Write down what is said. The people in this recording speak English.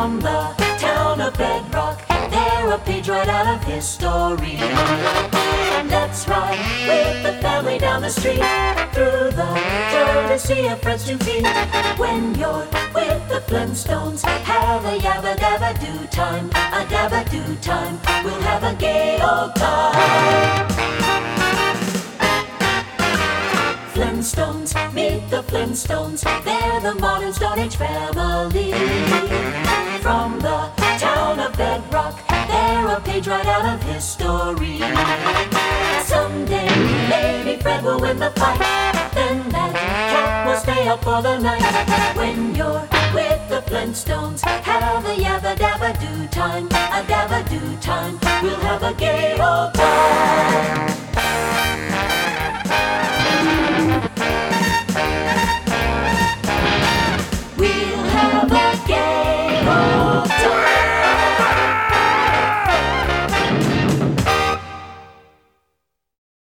From the town of Bedrock, they're a page right out of history. Let's ride with the family down the street, through the courtesy of friends to feet. When you're with the Flintstones, have a yabba dabba do time, a dabba do time. We'll have a gay old time. Flintstones, meet the Flintstones, they're the modern Stone Age family. From the town of Bedrock, they're a page right out of history. Someday, maybe Fred will win the fight, then that cat will stay up for the night. When you're with the Flintstones, have a yabba dabba do time, a dabba do time. We'll have a gay old time.